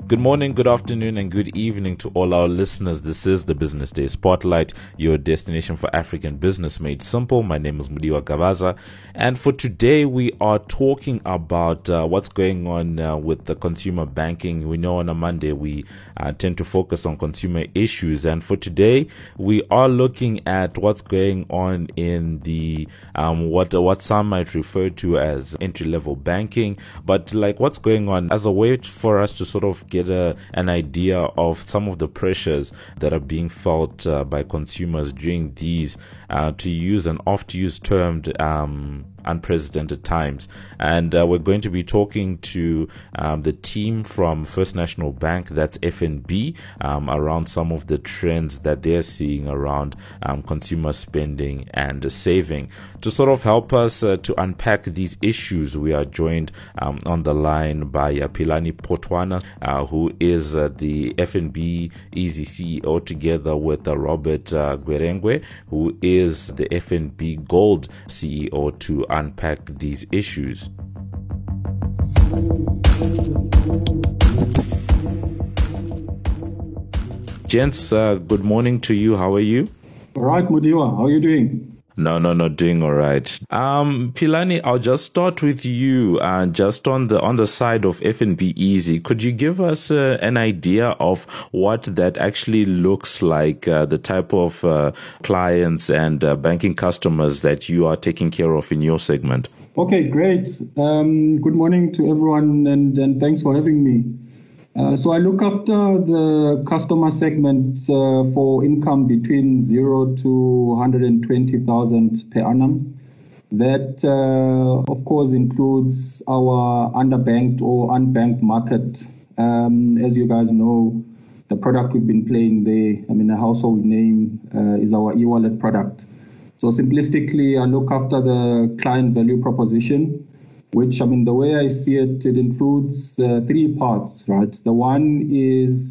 Good morning, good afternoon, and good evening to all our listeners. This is the Business Day Spotlight, your destination for African business made simple. My name is Mudiwa Gavaza, and for today we are talking about what's going on with the consumer banking. We know on a Monday we tend to focus on consumer issues, and for today we are looking at what's going on in the what some might refer to as entry-level banking, but like what's going on as a way for us to sort of get an idea of some of the pressures that are being felt by consumers during these, to use an oft-used term, unprecedented times. And we're going to be talking to the team from First National Bank, that's FNB, around some of the trends that they're seeing around consumer spending and saving. To sort of help us to unpack these issues, we are joined on the line by Philani Potwana, who is the FNB Easy CEO, together with Robert Gwerengwe, who is the FNB Gold CEO, to unpack these issues. Gents, good morning to you. How are you? All right, Mudiwa. How are you doing? No, doing all right. Philani, I'll just start with you. Just on the side of FNB Easy, could you give us an idea of what that actually looks like, the type of clients and banking customers that you are taking care of in your segment? Okay, great. Good morning to everyone, and thanks for having me. So I look after the customer segment for income between 0 to 120,000 per annum. That, of course, includes our underbanked or unbanked market. As you guys know, the product we've been playing there, a household name is our e-wallet product. So simplistically, I look after the client value proposition, which, the way I see it, it includes three parts, right? The one is,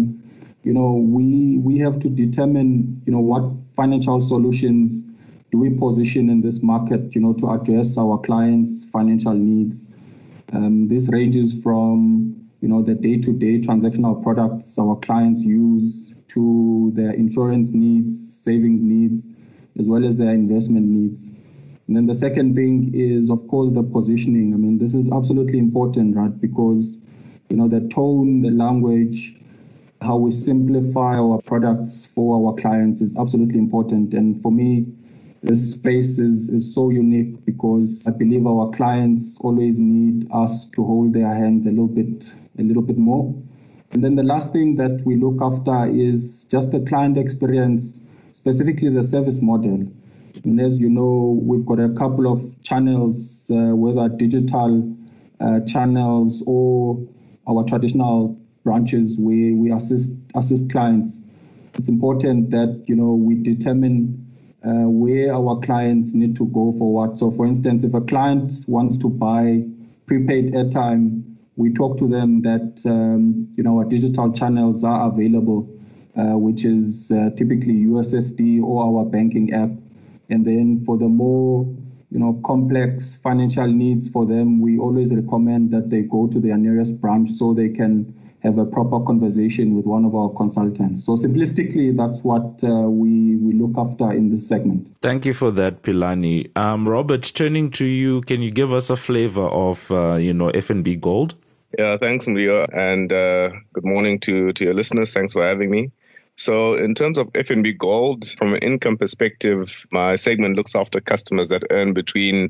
we have to determine, what financial solutions do we position in this market, to address our clients' financial needs. This ranges from, the day-to-day transactional products our clients use to their insurance needs, savings needs, as well as their investment needs. And then the second thing is, of course, the positioning. This is absolutely important, right? Because, the tone, the language, how we simplify our products for our clients is absolutely important. And for me, this space is so unique because I believe our clients always need us to hold their hands a little bit more. And then the last thing that we look after is just the client experience, specifically the service model. And as you know, we've got a couple of channels, whether digital channels or our traditional branches where we assist clients. It's important that, we determine where our clients need to go for what. So, for instance, if a client wants to buy prepaid airtime, we talk to them that, our digital channels are available, which is typically USSD or our banking app. And then for the more, complex financial needs for them, we always recommend that they go to their nearest branch so they can have a proper conversation with one of our consultants. So simplistically, that's what we look after in this segment. Thank you for that, Philani. Robert, turning to you, can you give us a flavor of, FNB Gold? Yeah, thanks, Maria, and good morning to your listeners. Thanks for having me. So in terms of FNB Gold, from an income perspective, my segment looks after customers that earn between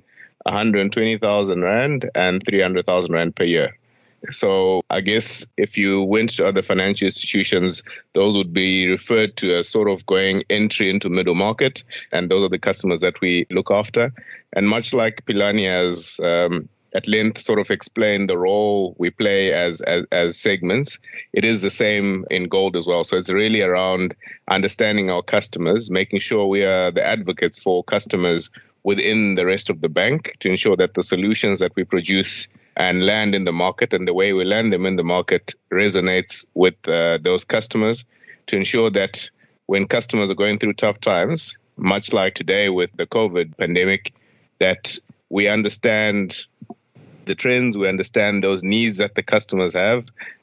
120,000 Rand and 300,000 Rand per year. So I guess if you went to other financial institutions, those would be referred to as sort of going entry into middle market. And those are the customers that we look after. And much like Philani has at length sort of explained the role we play as segments, it is the same in Gold as well. So it's really around understanding our customers, making sure we are the advocates for customers within the rest of the bank to ensure that the solutions that we produce and land in the market and the way we land them in the market resonates with those customers, to ensure that when customers are going through tough times, much like today with the COVID pandemic, that we understand the trends, we understand those needs that the customers have,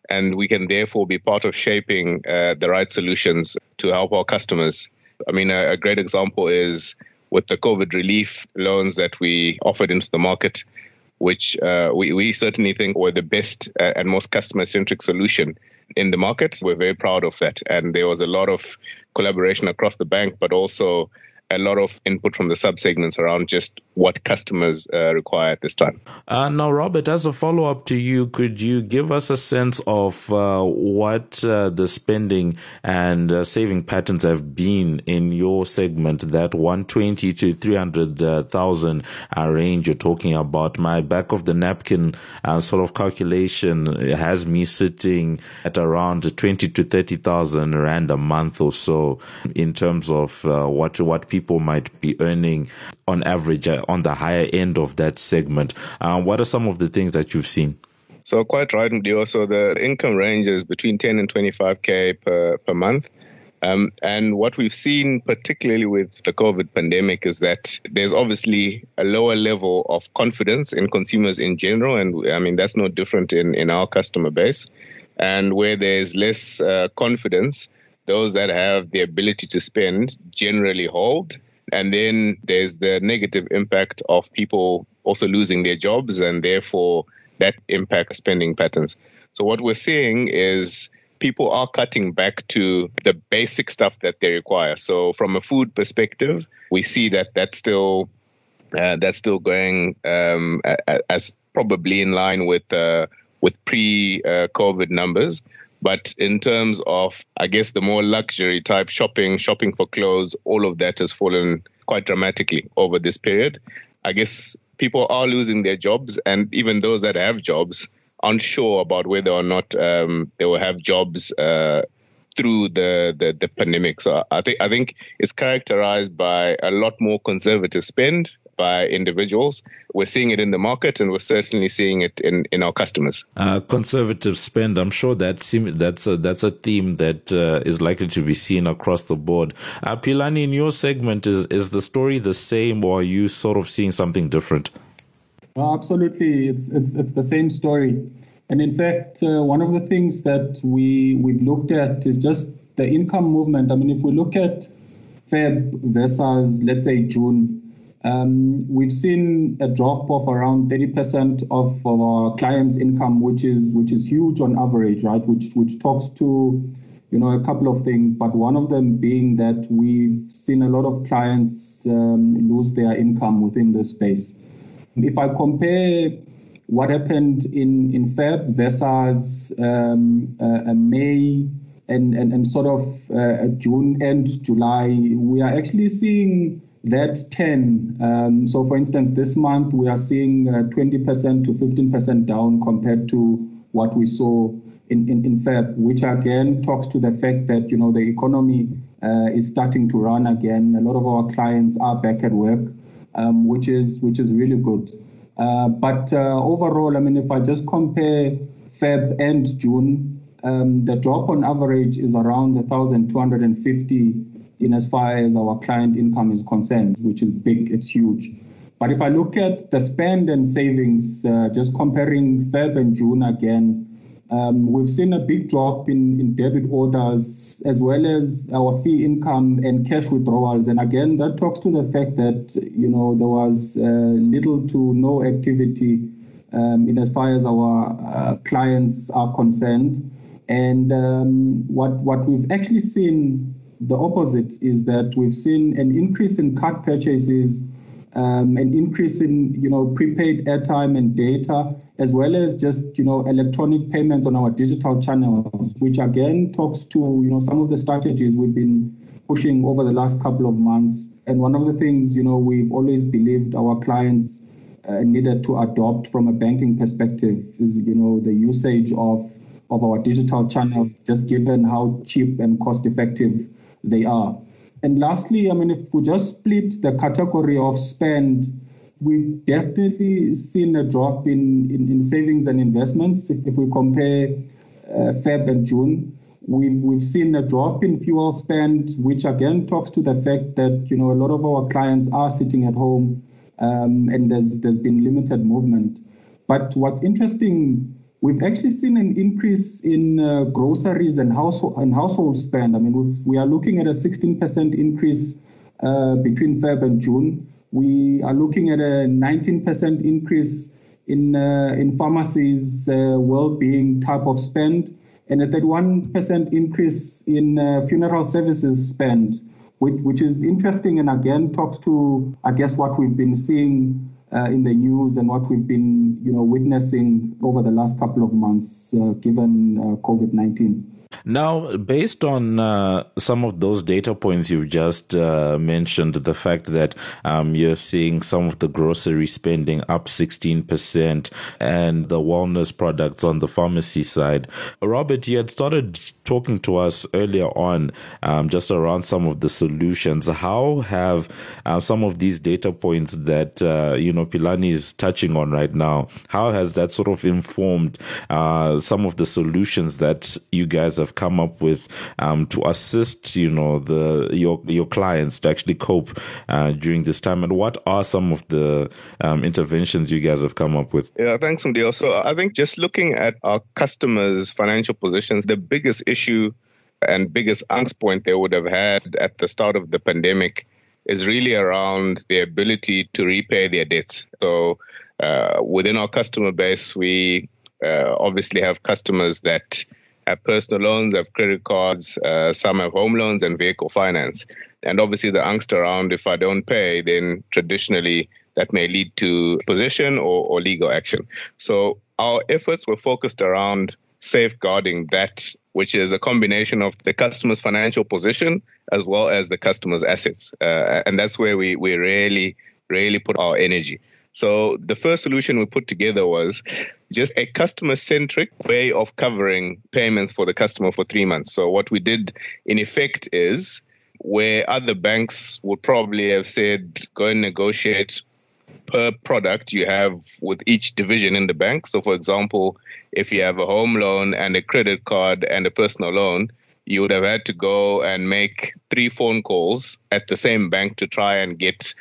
and we can therefore be part of shaping the right solutions to help our customers. I mean, a great example is with the COVID relief loans that we offered into the market, which we certainly think were the best and most customer-centric solution in the market. We're very proud of that. And there was a lot of collaboration across the bank, but also a lot of input from the subsegments around just what customers require at this time. Now, Robert, as a follow-up to you, could you give us a sense of what the spending and saving patterns have been in your segment, that 120 to 300,000 range you're talking about? My back of the napkin sort of calculation has me sitting at around 20 to 30,000 rand a month or so in terms of what people might be earning on average on the higher end of that segment. What are some of the things that you've seen? So quite right, Mudiwa. So the income range is between 10 and 25K per month. And what we've seen, particularly with the COVID pandemic, is that there's obviously a lower level of confidence in consumers in general. And I mean, that's no different in our customer base. And where there's less confidence, those that have the ability to spend generally hold. And then there's the negative impact of people also losing their jobs, and therefore that impacts spending patterns. So what we're seeing is people are cutting back to the basic stuff that they require. So from a food perspective, we see that that's still going as probably in line with pre-COVID numbers. But in terms of, I guess, the more luxury type shopping for clothes, all of that has fallen quite dramatically over this period. I guess people are losing their jobs, and even those that have jobs, unsure about whether or not they will have jobs through the pandemic. So I think it's characterized by a lot more conservative spend by individuals. We're seeing it in the market, and we're certainly seeing it in our customers. Conservative spend, I'm sure that's a theme that is likely to be seen across the board. Philani, in your segment, is the story the same, or are you sort of seeing something different? Absolutely, it's the same story. And in fact, one of the things that we've looked at is just the income movement. I mean, if we look at Feb versus, let's say, June, we've seen a drop of around 30% of our clients' income, which is huge on average, right? Which talks to a couple of things, but one of them being that we've seen a lot of clients lose their income within this space. If I compare what happened in Feb versus May and sort of June and July, we are actually seeing that 10. So, for instance, this month we are seeing 20% to 15% down compared to what we saw in Feb, which again talks to the fact that the economy is starting to run again. A lot of our clients are back at work, which is really good. But overall, I mean, if I just compare Feb and June, the drop on average is around 1,250 in as far as our client income is concerned, which is big, it's huge. But if I look at the spend and savings, just comparing Feb and June again, we've seen a big drop in debit orders as well as our fee income and cash withdrawals. And again, that talks to the fact that, there was little to no activity in as far as our clients are concerned. And what we've actually seen, the opposite, is that we've seen an increase in card purchases, an increase in, prepaid airtime and data, as well as just, electronic payments on our digital channels, which again talks to, some of the strategies we've been pushing over the last couple of months. And one of the things, we've always believed our clients needed to adopt from a banking perspective is, the usage of our digital channels, just given how cheap and cost effective they are. And lastly, I mean, if we just split the category of spend, we've definitely seen a drop in savings and investments. If we compare Feb and June, we've seen a drop in fuel spend, which again talks to the fact that, a lot of our clients are sitting at home and there's been limited movement. But what's interesting we've actually seen an increase in groceries and household spend. I mean, we are looking at a 16% increase between Feb and June. We are looking at a 19% increase in pharmacies, well-being type of spend, and a 31% increase in funeral services spend, which is interesting and again talks to, I guess, what we've been seeing in the news and what we've been, witnessing over the last couple of months, given COVID-19. Now, based on some of those data points you've just mentioned, the fact that you're seeing some of the grocery spending up 16% and the wellness products on the pharmacy side, Robert, you had started talking to us earlier on just around some of the solutions. How have some of these data points that, Philani is touching on right now, how has that sort of informed some of the solutions that you guys have come up with to assist, your clients to actually cope during this time? And what are some of the interventions you guys have come up with? Yeah, thanks, Mdio. So I think just looking at our customers' financial positions, the biggest issue and biggest angst point they would have had at the start of the pandemic is really around the ability to repay their debts. So within our customer base, we obviously have customers that have personal loans, have credit cards, some have home loans and vehicle finance. And obviously the angst around, if I don't pay, then traditionally that may lead to possession or legal action. So our efforts were focused around safeguarding that, which is a combination of the customer's financial position as well as the customer's assets. And that's where we really put our energy. So the first solution we put together was just a customer-centric way of covering payments for the customer for 3 months. So what we did in effect is, where other banks would probably have said, go and negotiate per product you have with each division in the bank. So for example, if you have a home loan and a credit card and a personal loan, you would have had to go and make 3 phone calls at the same bank to try and get,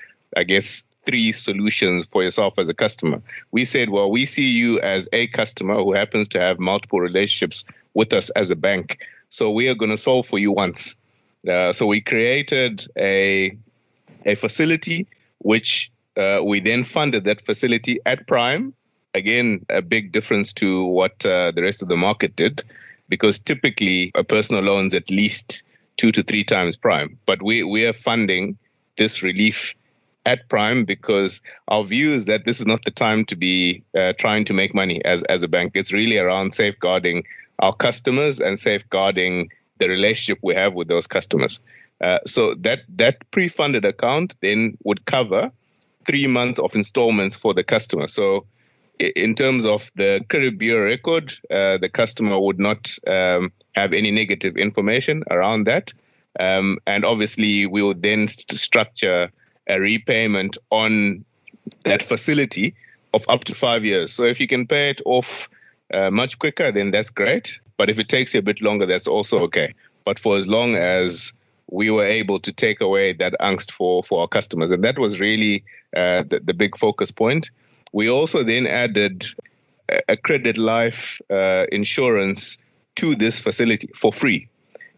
3 solutions for yourself as a customer. We said, well, we see you as a customer who happens to have multiple relationships with us as a bank. So we are going to solve for you once. So we created a facility, which we then funded that facility at Prime. Again, a big difference to what the rest of the market did, because typically a personal loan is at least 2 to 3 times Prime. But we are funding this relief at Prime because our view is that this is not the time to be trying to make money as a bank. It's really around safeguarding our customers and safeguarding the relationship we have with those customers. So that pre-funded account then would cover 3 months of installments for the customer. So in terms of the credit bureau record, the customer would not have any negative information around that. And obviously, we would then structure a repayment on that facility of up to 5 years. So if you can pay it off much quicker, then that's great. But if it takes you a bit longer, that's also okay. But for as long as we were able to take away that angst for our customers. And that was really the big focus point. We also then added a credit life insurance to this facility for free.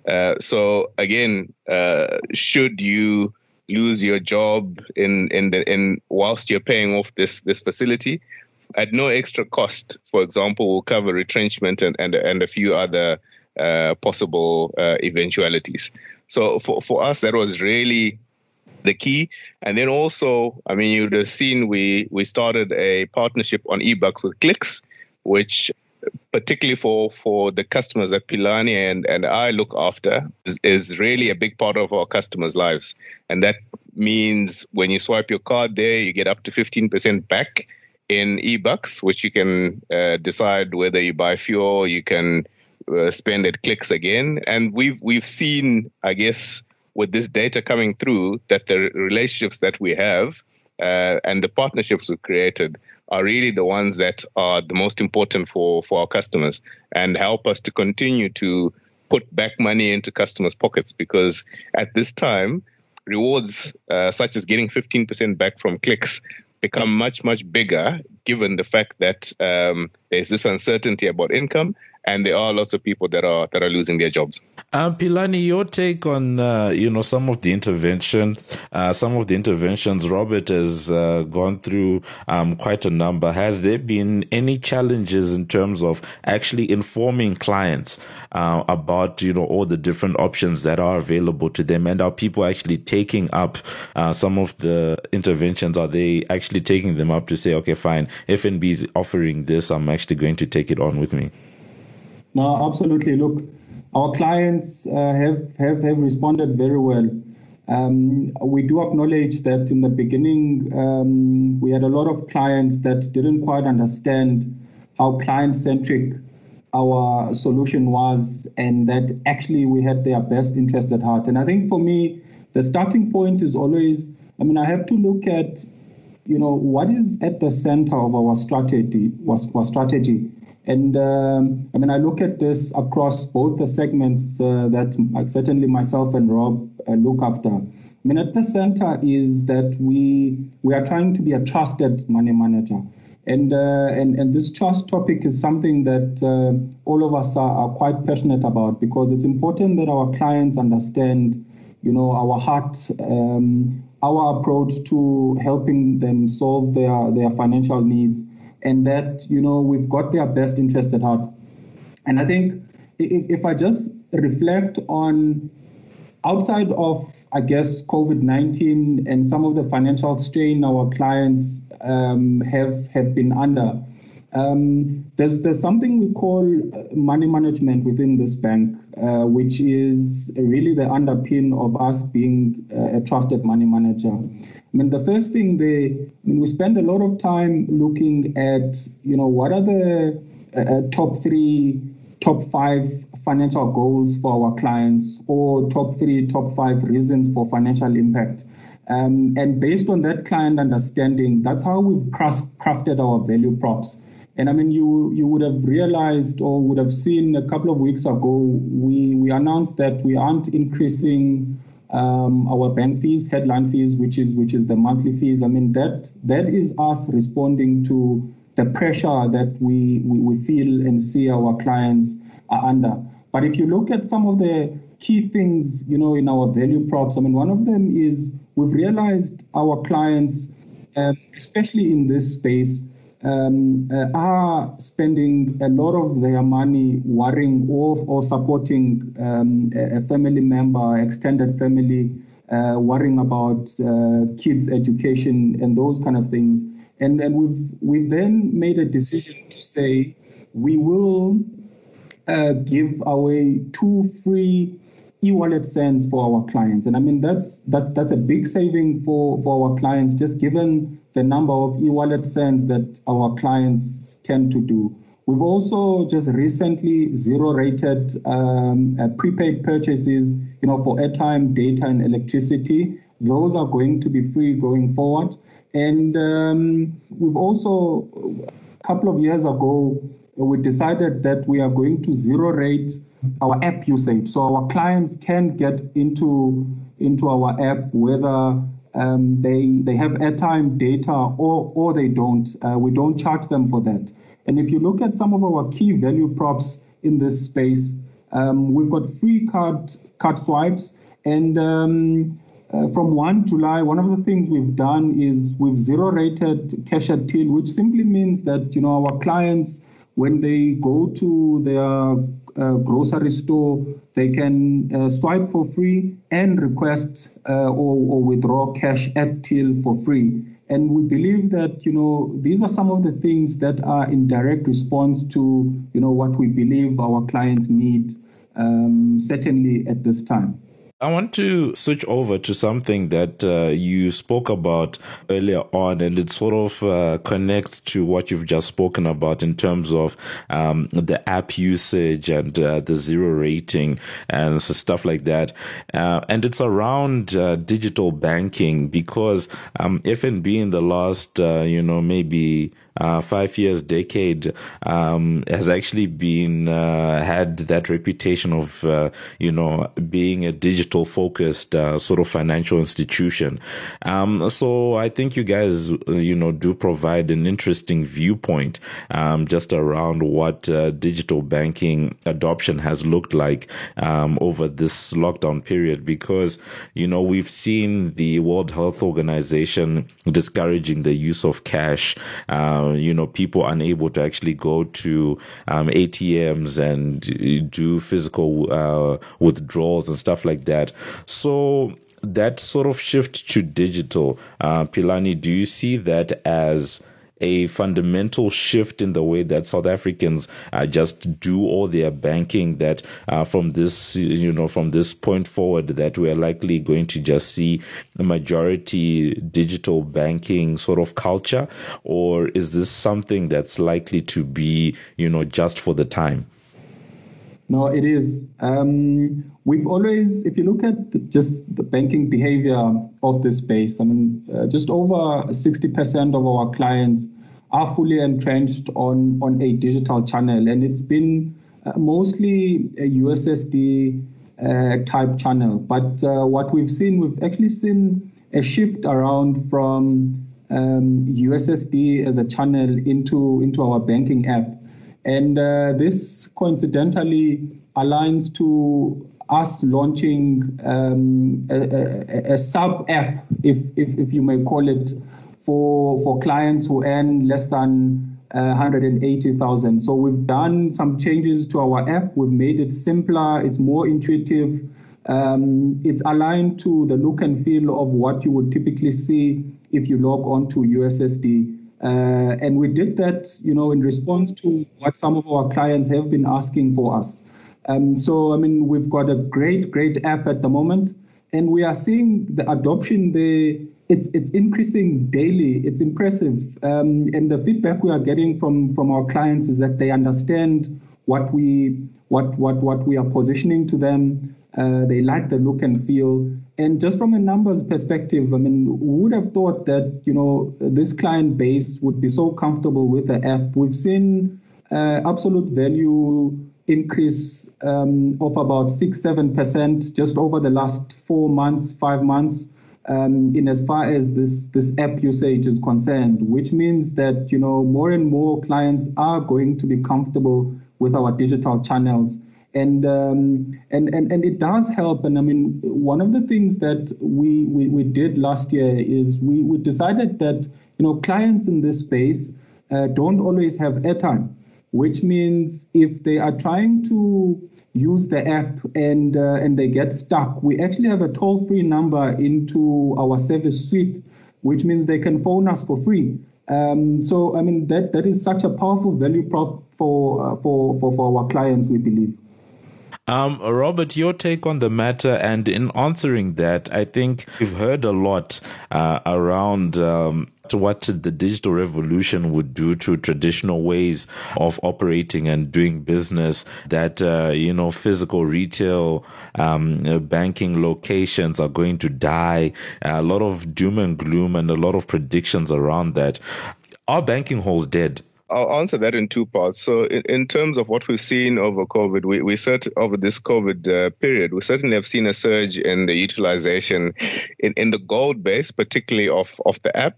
So again, should you lose your job in whilst you're paying off this facility, at no extra cost, for example, we'll cover retrenchment and a few other possible eventualities. So for us, that was really the key. And then also, I mean, you'd have seen we started a partnership on eBucks with Clicks, which particularly for the customers that Philani and I look after is really a big part of our customers' lives. And that means when you swipe your card there, you get up to 15% back in eBucks, which you can decide whether you buy fuel, you can spend at Clicks again. And we've seen, I guess, with this data coming through, that the relationships that we have and the partnerships we've created are really the ones that are the most important for our customers and help us to continue to put back money into customers' pockets. Because at this time, rewards such as getting 15% back from Clicks become much, much bigger, given the fact that there's this uncertainty about income, and there are lots of people that are losing their jobs. Philani, your take on some of the interventions. Robert has gone through quite a number. Has there been any challenges in terms of actually informing clients about all the different options that are available to them, and are people actually taking up some of the interventions? Are they actually taking them up to say, okay, fine, FNB is offering this, I'm actually going to take it on with me? No, absolutely. Look, our clients have responded very well. We do acknowledge that in the beginning, we had a lot of clients that didn't quite understand how client-centric our solution was, and that actually we had their best interest at heart. And I think for me, the starting point is always, I have to look at, what is at the center of our strategy. And I look at this across both the segments that certainly myself and Rob look after. At the center is that we are trying to be a trusted money manager. And this trust topic is something that all of us are quite passionate about, because it's important that our clients understand, our heart, our approach to helping them solve their financial needs, and that, we've got their best interest at heart. And I think if I just reflect on outside of, I guess, COVID-19 and some of the financial strain our clients have been under, there's something we call money management within this bank, which is really the underpin of us being a trusted money manager. The first thing we spend a lot of time looking at, what are the top 3, top 5 financial goals for our clients, or top 3, top 5 reasons for financial impact. And based on that client understanding, that's how we've crafted our value props. And you would have realized or would have seen a couple of weeks ago, we announced that we aren't increasing our bank fees, headline fees, which is the monthly fees. That is us responding to the pressure that we feel and see our clients are under. But if you look at some of the key things, in our value props, one of them is we've realized our clients, especially in this space, are spending a lot of their money worrying or supporting a family member, extended family, worrying about kids' education and those kind of things. And we've then made a decision to say we will give away 2 free e-wallet cents for our clients. And that's a big saving for our clients, just given the number of e-wallet cents that our clients tend to do. We've also just recently zero-rated prepaid purchases, for airtime, data, and electricity. Those are going to be free going forward. And we've also, a couple of years ago, we decided that we are going to zero-rate our app usage. So our clients can get into our app, whether they have airtime, data, or they don't. We don't charge them for that. And if you look at some of our key value props in this space, we've got free card swipes. And from 1 July, one of the things we've done is we've zero-rated cash at till, which simply means that, our clients, when they go to their grocery store, they can swipe for free and request or withdraw cash at till for free. And we believe that, these are some of the things that are in direct response to, what we believe our clients need, certainly at this time. I want to switch over to something that you spoke about earlier on, and it sort of connects to what you've just spoken about in terms of the app usage and the zero rating and stuff like that. And it's around digital banking, because FNB in the last, maybe 5 years, decade, has actually been had that reputation of being a digital focused sort of financial institution. So I think you guys do provide an interesting viewpoint just around what digital banking adoption has looked like over this lockdown period, because we've seen the World Health Organization discouraging the use of cash. People unable to actually go to ATMs and do physical withdrawals and stuff like that. So that sort of shift to digital, Philani, do you see that as a fundamental shift in the way that South Africans just do all their banking, that from this point forward, that we're likely going to just see the majority digital banking sort of culture? Or is this something that's likely to be, just for the time? No, it is. We've always, if you look at just the banking behavior of this space, just over 60% of our clients are fully entrenched on a digital channel, and it's been mostly a USSD type channel. But what we've actually seen a shift around from USSD as a channel into our banking app. And this coincidentally aligns to us launching a sub app, if you may call it, for clients who earn less than 180,000. So we've done some changes to our app. We've made it simpler. It's more intuitive. It's aligned to the look and feel of what you would typically see if you log on to USSD. And we did that, in response to what some of our clients have been asking for us. So we've got a great app at the moment, and we are seeing the adoption there. It's increasing daily. It's impressive. And the feedback we are getting from our clients is that they understand what we are positioning to them. They like the look and feel. And just from a numbers perspective, who would have thought that, this client base would be so comfortable with the app? We've seen absolute value increase of about 6-7% just over the last 4 months, 5 months, in as far as this app usage is concerned, which means that, more and more clients are going to be comfortable with our digital channels. And it does help. And one of the things that we did last year is we decided that, clients in this space don't always have airtime, which means if they are trying to use the app and they get stuck, we actually have a toll-free number into our service suite, which means they can phone us for free. So that is such a powerful value prop for our clients, we believe. Robert, your take on the matter, and in answering that, I think we've heard a lot around what the digital revolution would do to traditional ways of operating and doing business, that, physical retail banking locations are going to die, a lot of doom and gloom and a lot of predictions around that. Are banking halls dead? I'll answer that in two parts. So in terms of what we've seen over COVID, we over this COVID period, we certainly have seen a surge in the utilization in the gold base, particularly of the app.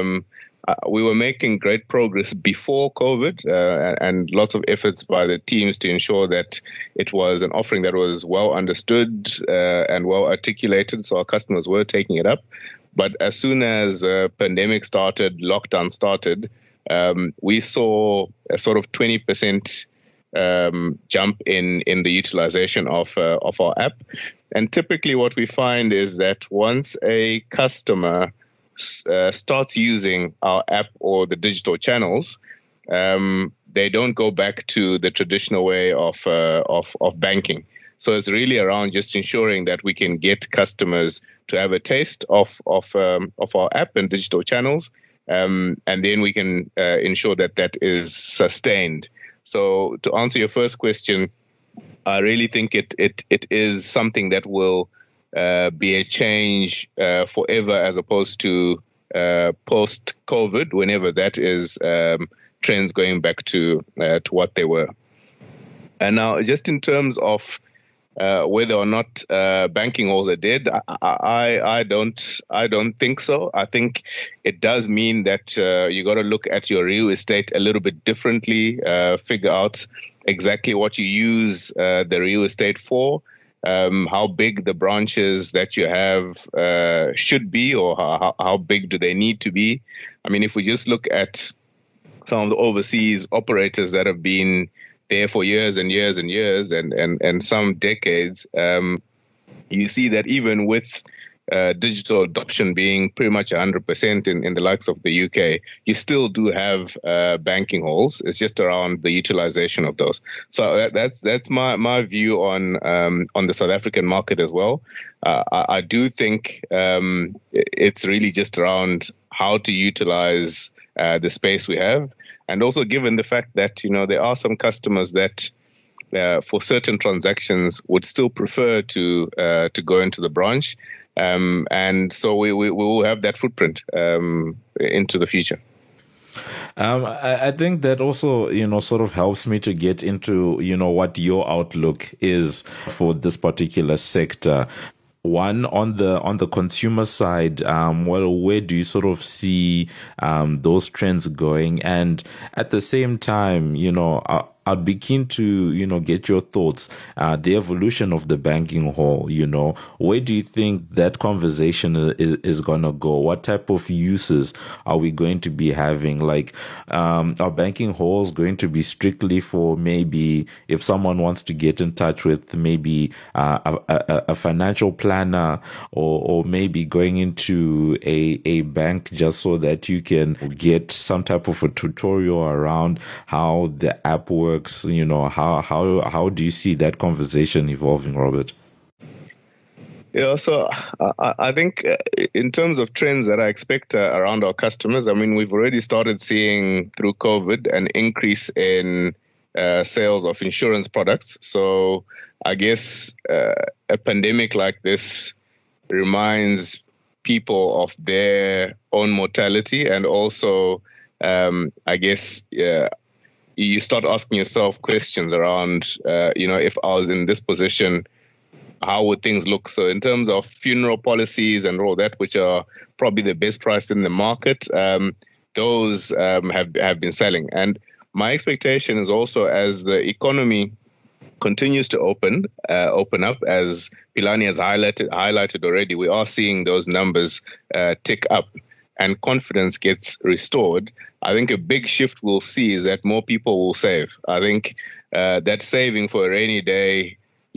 We were making great progress before COVID and lots of efforts by the teams to ensure that it was an offering that was well understood and well articulated, so our customers were taking it up. But as soon as pandemic started, lockdown started, we saw a sort of 20% jump in the utilization of our app. And typically what we find is that once a customer starts using our app or the digital channels, they don't go back to the traditional way of banking. So it's really around just ensuring that we can get customers to have a taste of our app and digital channels. And then we can ensure that is sustained. So to answer your first question, I really think it is something that will be a change forever, as opposed to post-COVID, whenever that is, trends going back to what they were. And now, just in terms of whether or not banking halls are dead, I don't think so. I think it does mean that you got to look at your real estate a little bit differently, figure out exactly what you use the real estate for, how big the branches that you have should be, or how big do they need to be. I mean, if we just look at some of the overseas operators that have been there for years and years and years and some decades, you see that even with digital adoption being pretty much 100% in the likes of the UK, you still do have banking halls. It's just around the utilization of those. So that's my view on the South African market as well. I do think it's really just around how to utilize the space we have. And also given the fact that, there are some customers that for certain transactions would still prefer to go into the branch. And so we will have that footprint into the future. I think that also, sort of helps me to get into, what your outlook is for this particular sector. One, on the consumer side, where do you sort of see those trends going? And at the same time, I'd be keen to, get your thoughts, the evolution of the banking hall, where do you think that conversation is going to go? What type of uses are we going to be having? Like, are banking halls going to be strictly for maybe if someone wants to get in touch with maybe a financial planner, or maybe going into a bank just so that you can get some type of a tutorial around how the app works? How do you see that conversation evolving, Robert? Yeah, so I think in terms of trends that I expect around our customers, I mean, we've already started seeing through COVID an increase in sales of insurance products. So I guess a pandemic like this reminds people of their own mortality, and also I guess you start asking yourself questions around, if I was in this position, how would things look? So in terms of funeral policies and all that, which are probably the best priced in the market, those have been selling. And my expectation is also, as the economy continues to open up, as Philani has highlighted already, we are seeing those numbers tick up and confidence gets restored. I think a big shift we'll see is that more people will save. I think that saving for a rainy day,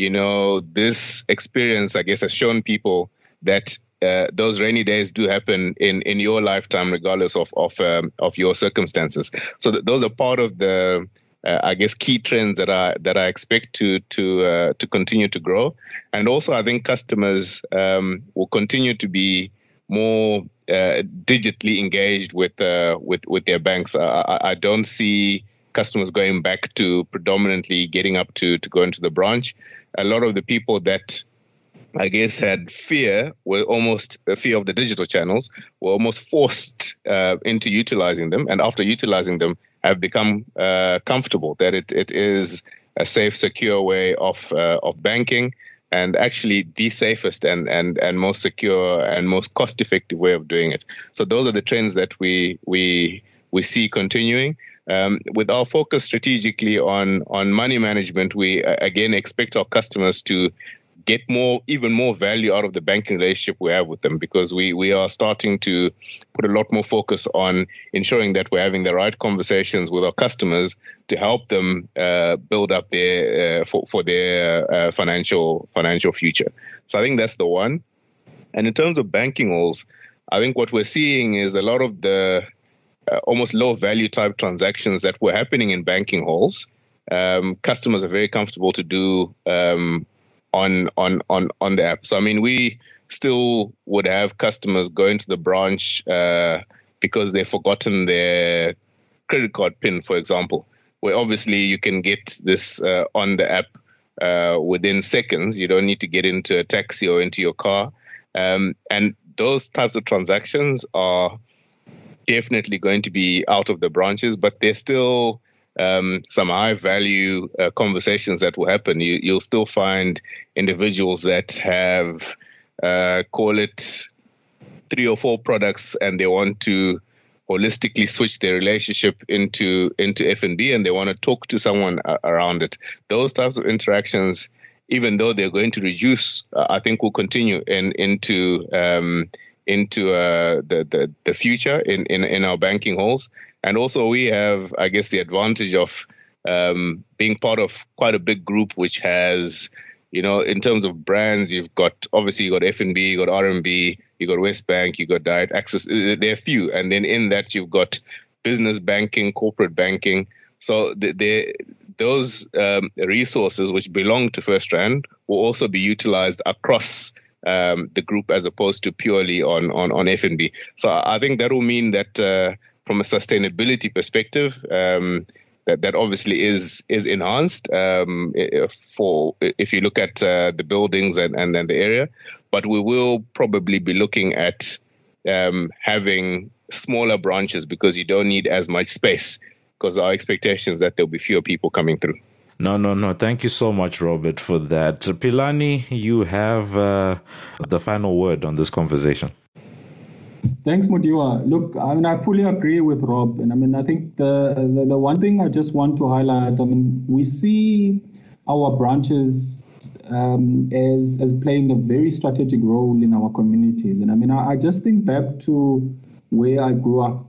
this experience, I guess, has shown people that those rainy days do happen in your lifetime, regardless of your circumstances. So those are part of the I guess key trends that I expect to continue to grow. And also, I think customers will continue to be more digitally engaged with their banks. I don't see customers going back to predominantly getting up to go into the branch. A lot of the people that I guess had fear of the digital channels were almost forced into utilizing them, and after utilizing them have become comfortable that it is a safe, secure way of banking, and actually the safest and most secure and most cost-effective way of doing it. So those are the trends that we see continuing. With our focus strategically on money management, we again expect our customers to get even more value out of the banking relationship we have with them, because we are starting to put a lot more focus on ensuring that we're having the right conversations with our customers to help them build up their for their financial future. So I think that's the one. And in terms of banking halls, I think what we're seeing is a lot of the almost low value type transactions that were happening in banking halls. Customers are very comfortable to do on the app. So I mean, we still would have customers going to the branch because they've forgotten their credit card PIN, for example, where obviously you can get this on the app within seconds. You don't need to get into a taxi or into your car. And those types of transactions are definitely going to be out of the branches, but there's still some high value conversations that will happen. You'll still find individuals that have, call it 3 or 4 products, and they want to holistically switch their relationship into F&B, and they want to talk to someone around it. Those types of interactions, even though they're going to reduce, I think will continue into the future in our banking halls. And also we have, I guess, the advantage of being part of quite a big group, which has, in terms of brands, you've got F&B, you got RMB, you got Westbank, you got Direct Access. There are a few, and then in that you've got business banking, corporate banking. So those resources which belong to FirstRand will also be utilized across the group as opposed to purely on F&B. So I think that will mean that from a sustainability perspective, that obviously is enhanced for if you look at the buildings and then the area. But we will probably be looking at having smaller branches because you don't need as much space, because our expectation is that there'll be fewer people coming through. No. Thank you so much, Robert, for that. Philani, you have the final word on this conversation. Thanks, Mudiwa. Look, I fully agree with Rob. And I think the one thing I just want to highlight, we see our branches as playing a very strategic role in our communities. And I just think back to where I grew up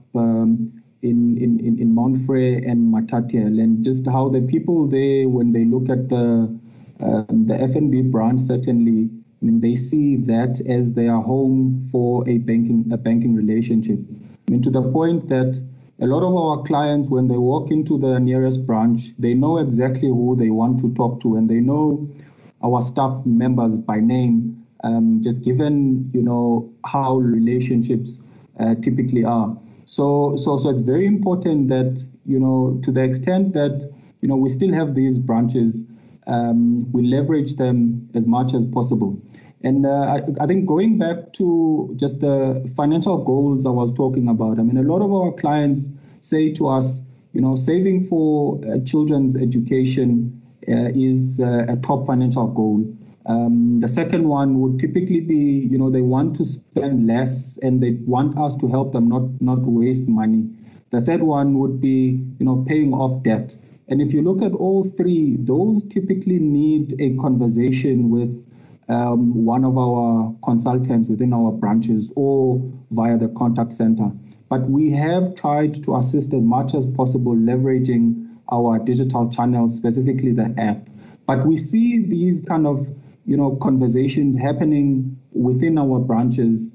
in Mount Frere and Matatiele, and just how the people there, when they look at the F&B branch, certainly, they see that as their home for a banking relationship. To the point that a lot of our clients, when they walk into the nearest branch, they know exactly who they want to talk to, and they know our staff members by name, just given, how relationships typically are. So it's very important that, to the extent that, we still have these branches, we leverage them as much as possible. And I think going back to just the financial goals I was talking about, a lot of our clients say to us, saving for children's education is a top financial goal. The second one would typically be, they want to spend less and they want us to help them not waste money. The third one would be, paying off debt. And if you look at all three, those typically need a conversation with one of our consultants within our branches or via the contact center. But we have tried to assist as much as possible, leveraging our digital channels, specifically the app. But we see these kind of, conversations happening within our branches.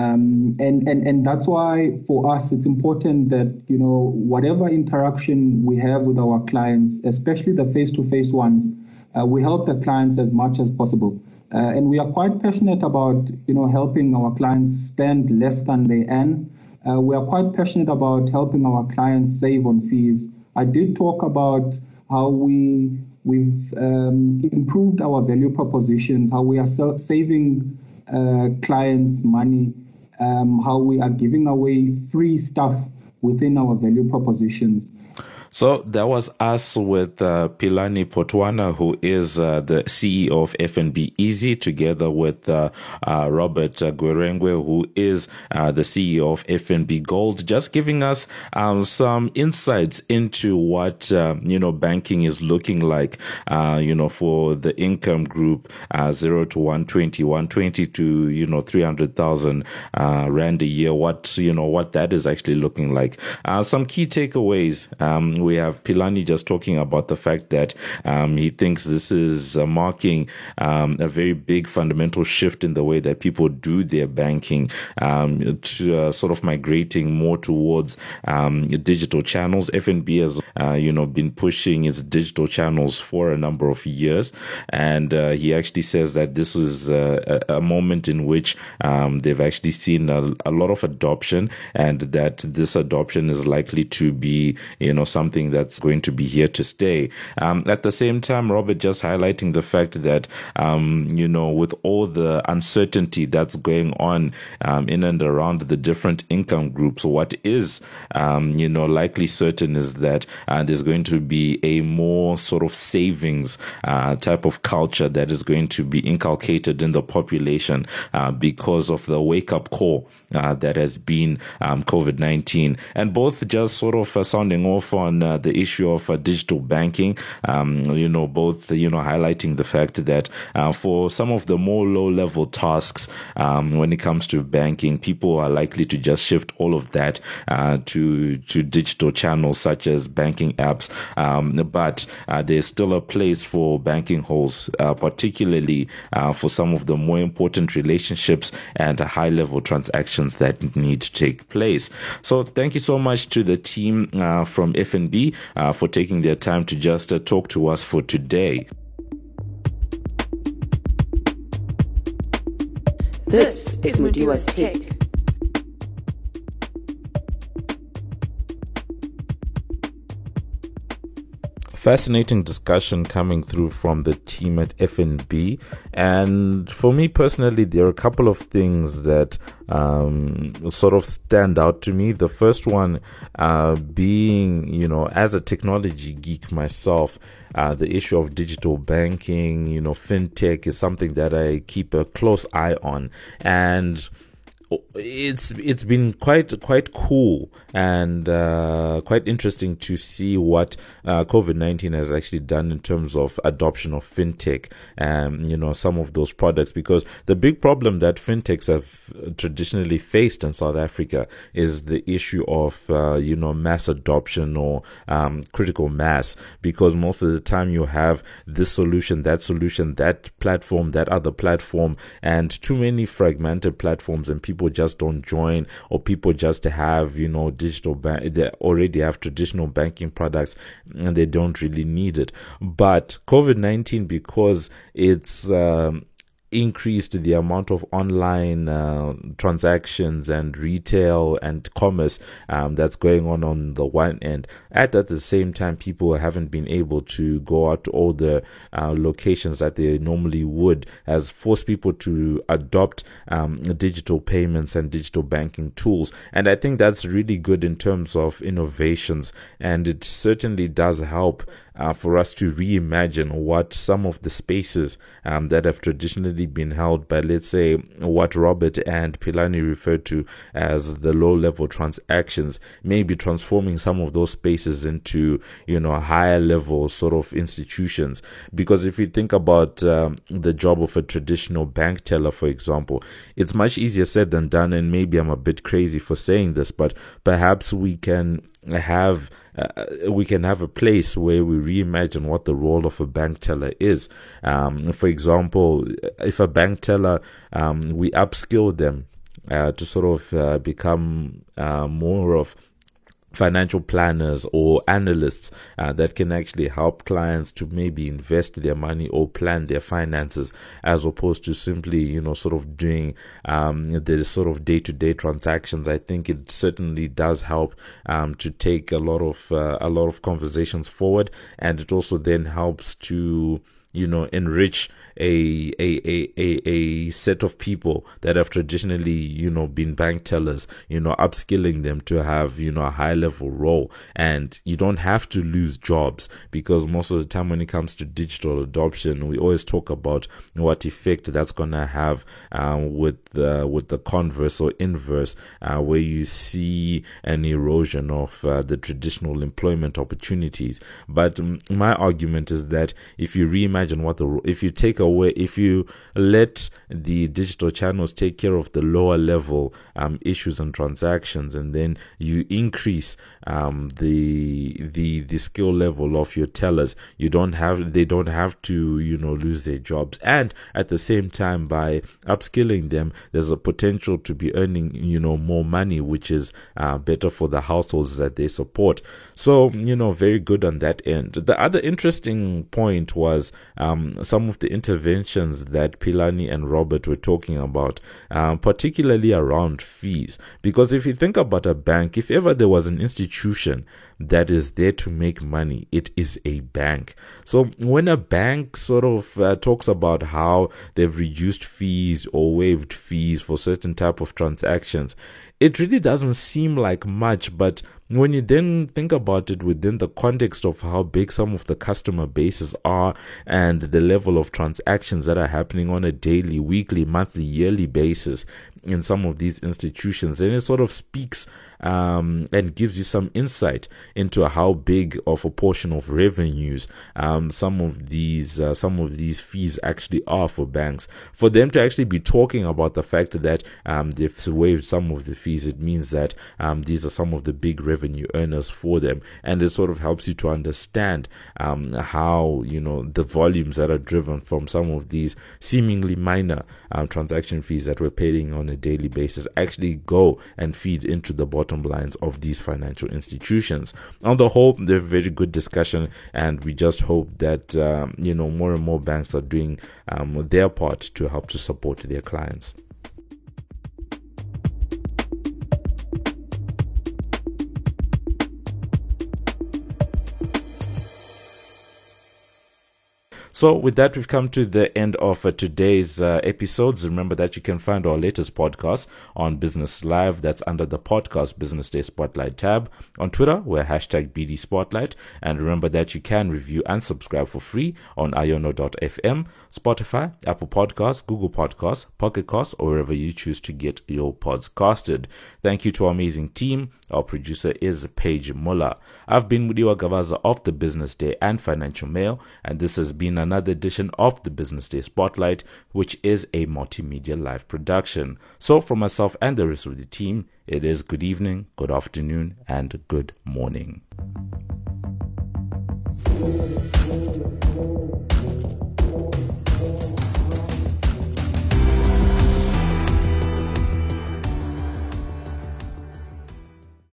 And that's why for us, it's important that, whatever interaction we have with our clients, especially the face-to-face ones, we help the clients as much as possible. And we are quite passionate about, helping our clients spend less than they earn. We are quite passionate about helping our clients save on fees. I did talk about how we've improved our value propositions, how we are saving clients money, how we are giving away free stuff within our value propositions. So that was us with Philani Potwana, who is the CEO of F&B Easy, together with Robert Gwerengwe, who is the CEO of F&B Gold, just giving us some insights into what, banking is looking like, for the income group, 0 to 120 to, 300,000 Rand a year, what that is actually looking like. Some key takeaways. We have Philani just talking about the fact that he thinks this is marking a very big fundamental shift in the way that people do their banking, to sort of migrating more towards digital channels. F&B has, been pushing its digital channels for a number of years, and he actually says that this was a moment in which they've actually seen a lot of adoption, and that this adoption is likely to be, something something that's going to be here to stay. At the same time, Robert, just highlighting the fact that, with all the uncertainty that's going on in and around the different income groups, what is, likely certain is that there's going to be a more sort of savings type of culture that is going to be inculcated in the population because of the wake-up call that has been COVID-19. And both just sort of sounding off on the issue of digital banking, both, highlighting the fact that for some of the more low-level tasks when it comes to banking, people are likely to just shift all of that to digital channels such as banking apps. But there's still a place for banking halls, particularly for some of the more important relationships and high-level transactions that need to take place. So thank you so much to the team from FNB for taking their time to just talk to us for today. This is Mudiwa's Take. Fascinating discussion coming through from the team at FNB. And for me personally, there are a couple of things that sort of stand out to me. The first one being, as a technology geek myself, the issue of digital banking, fintech is something that I keep a close eye on. And it's been quite cool and quite interesting to see what COVID-19 has actually done in terms of adoption of fintech and some of those products, because the big problem that fintechs have traditionally faced in South Africa is the issue of mass adoption or critical mass, because most of the time you have this solution, that platform, that other platform, and too many fragmented platforms, and people just don't join, or people just have digital bank, they already have traditional banking products and they don't really need it. But COVID-19, because it's increased the amount of online transactions and retail and commerce that's going on the one end. At the same time, people haven't been able to go out to all the locations that they normally would, has forced people to adopt digital payments and digital banking tools. And I think that's really good in terms of innovations, and it certainly does help for us to reimagine what some of the spaces that have traditionally been held by, let's say, what Robert and Philani referred to as the low-level transactions, maybe transforming some of those spaces into, higher level sort of institutions. Because if you think about the job of a traditional bank teller, for example, it's much easier said than done, and maybe I'm a bit crazy for saying this, but perhaps we can have a place where we reimagine what the role of a bank teller is. For example, if a bank teller, we upskill them to sort of become more of financial planners or analysts that can actually help clients to maybe invest their money or plan their finances, as opposed to simply, sort of doing the sort of day-to-day transactions. I think it certainly does help to take a lot of conversations forward, and it also then helps to enrich a set of people that have traditionally, been bank tellers, upskilling them to have, a high level role. And you don't have to lose jobs, because most of the time when it comes to digital adoption, we always talk about what effect that's going to have with the converse or inverse, where you see an erosion of the traditional employment opportunities. But my argument is that if you reimagine if you let the digital channels take care of the lower level issues and transactions, and then you increase the skill level of your tellers, they don't have to lose their jobs. And at the same time, by upskilling them, there's a potential to be earning more money, which is better for the households that they support. So very good on that end. The other interesting point was some of the interventions that Philani and Robert were talking about, particularly around fees. Because if you think about a bank, if ever there was an institution that is there to make money, it is a bank. So when a bank sort of talks about how they've reduced fees or waived fees for certain type of transactions, it really doesn't seem like much. But when you then think about it within the context of how big some of the customer bases are and the level of transactions that are happening on a daily, weekly, monthly, yearly basis in some of these institutions, then it sort of speaks and gives you some insight into how big of a portion of revenues some of these fees actually are for banks. For them to actually be talking about the fact that they've waived some of the fees, it means that these are some of the big revenue earners for them, and it sort of helps you to understand how the volumes that are driven from some of these seemingly minor transaction fees that we're paying on a daily basis actually go and feed into the bottom lines of these financial institutions. On the whole, they're a very good discussion, and we just hope that more and more banks are doing their part to help to support their clients. So with that, we've come to the end of today's episodes. Remember that you can find our latest podcast on Business Live. That's under the podcast Business Day Spotlight tab. On Twitter, we're #BD Spotlight. And remember that you can review and subscribe for free on iono.fm, Spotify, Apple Podcasts, Google Podcasts, Pocket Casts, or wherever you choose to get your pods casted. Thank you to our amazing team. Our producer is Paige Muller. I've been Mudiwa Gavaza of the Business Day and Financial Mail, and this has been another edition of the Business Day Spotlight, which is a multimedia live production. So from myself and the rest of the team, it is good evening, good afternoon, and good morning.